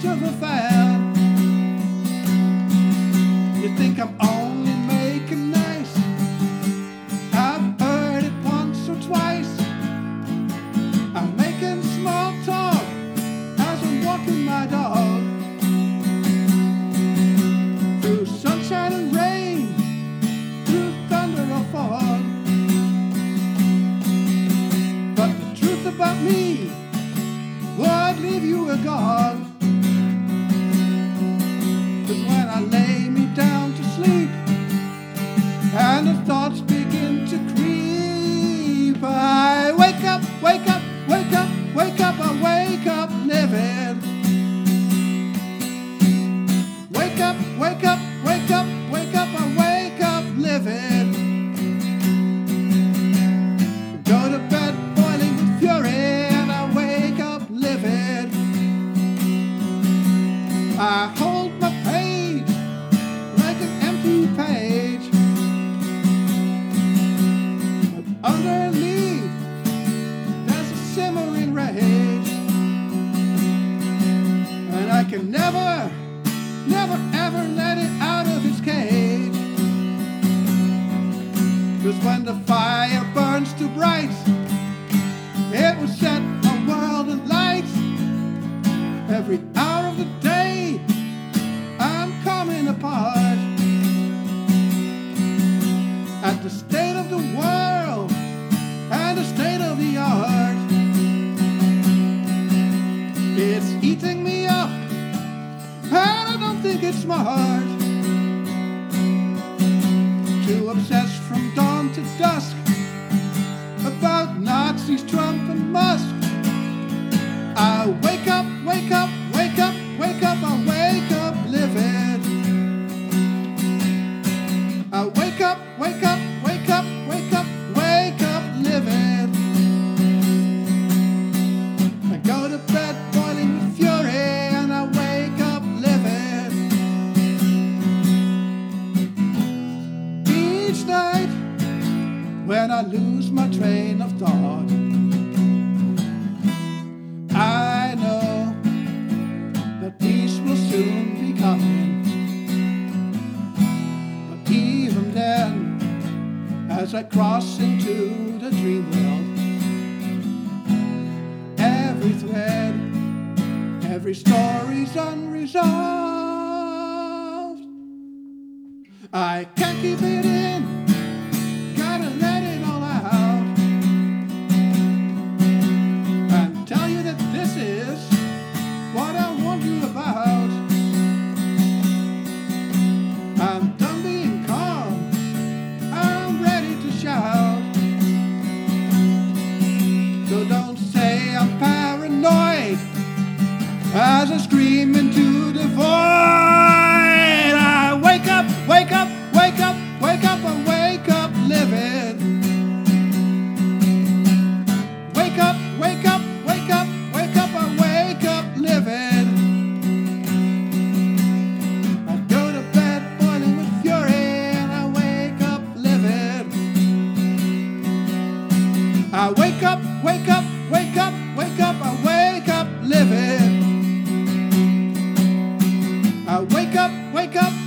of a fan. You think I'm only making nice? I've heard it once or twice. I'm making small talk as I'm walking my dog through sunshine and rain, through thunder or fog. But the truth about me would leave you agog. 'Cause when I lay me down to sleep and the thoughts begin to creep, I wake up, wake up, wake up, wake up, I wake up living. Wake up, wake up, wake up, wake up, I wake up living. Go to bed boiling with fury and I wake up living. I hold my page like an empty page, but underneath there's a simmering rage, and I can never, never, ever let it out of its cage. 'Cause when the fire burns too bright, it will set a world alight. Every hour of the day I'm coming apart at the state of the world and the state of the art. It's eating me up and I don't think it's smart to obsess from dawn to dusk about Nazis, Trump and Musk. I wake up, wake up, wake up, wake up, I wake up living. I wake up, wake up, wake up, wake up, wake up living. I go to bed boiling with fury and I wake up living. Each night when I lose my train of thought, I know that peace will soon be coming. But even then, as I cross into the dream world, every thread, every story's unresolved. I can't keep it in, gotta let it all out and tell you that this is what I want you about. I'm done being calm, I'm ready to shout. So don't say I'm paranoid as I scream into the void. I wake up, wake up, wake up, wake up, I wake up living. Wake up, wake up, wake up, wake up, I wake up living. I go to bed boiling with fury and I wake up living. I wake up, wake up, wake up, wake up, I wake up living. I wake up, wake up,